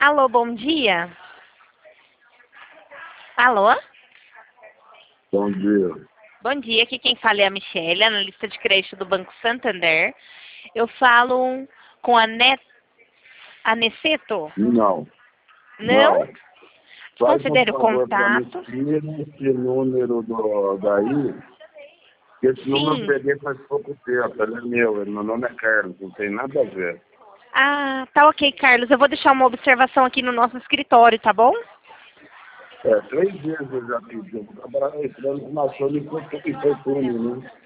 Alô, bom dia. Alô? Bom dia. Bom dia, aqui quem fala é a Michelle, analista de crédito do Banco Santander. Eu falo com a Neceto? Não. Não? Faz um Considero o favor para mim, contato. tira esse número daí, que esse número eu Sim. peguei faz pouco tempo, ele é meu, meu nome é Carlos, não tem nada a ver. Ah, tá ok, Carlos. Eu vou deixar uma observação aqui no nosso escritório, tá bom? 3 vezes eu já pedi, eu trabalhava entrando com uma ação de infortúnio, né?